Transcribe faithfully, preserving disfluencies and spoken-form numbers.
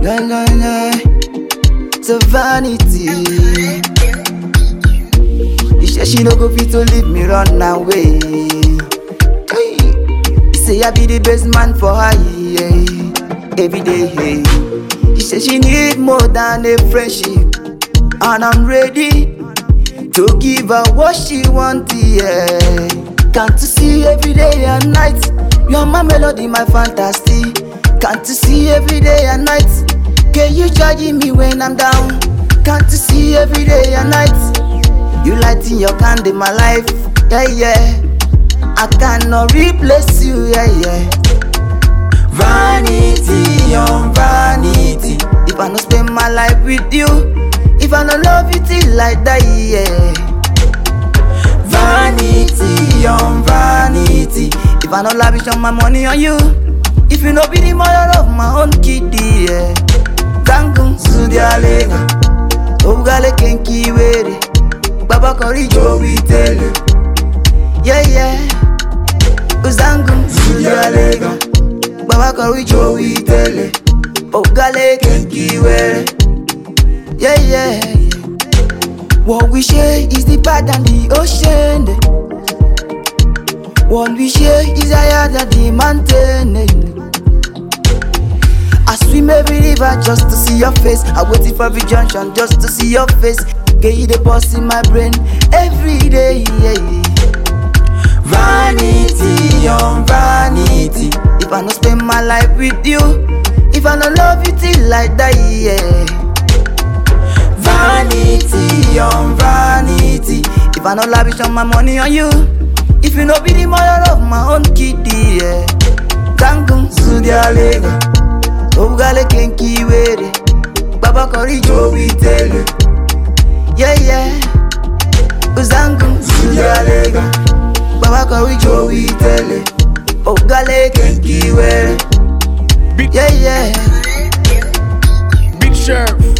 Nah, nah, nah. It's a vanity. He said she no go fit to leave me run away. Hey. He say I be the best man for her, yeah. Every day, hey. He said she need more than a friendship, and I'm ready to give her what she want, yeah. Can't you see every day and night? You're my melody, my fantasy. Can't you see every day and night? Can you charging me when I'm down? Can't you see every day and night? You lighting your candle in my life, yeah, yeah. I cannot replace you, yeah, yeah. Vanity on vanity. If I don't spend my life with you, if I don't love you till like that, yeah. Vanity on vanity. If I don't lavish on my money on you, if you know be the mother of my own kitty, yeah. Gangun Sudialega, Ogale Kenki Were, Baba Kori Joey Tele, yeah, yeah. Uzangun Sudialega, Baba Kori Joey Tele, Ogale Kenki Were, yeah, yeah. What we share is the bad and the ocean. What we share is higher than the mountain. I swim every river just to see your face. I wait for every junction just to see your face. Get you the boss in my brain every day, yeah. Vanity on vanity. If I don't spend my life with you, if I don't love you till like that, yeah. Vanity on vanity. If I don't lavish on my money on you, if you know be the mother of my own kitty, yeah. Gangun Sudialega, Ogale Kenki Were, Baba Kori Joey Tele, yeah, yeah. Uzangun Sudialega, Baba Kori Joey Tele, Ogale Kenki Were, Big, yeah, yeah. Big Sheriff.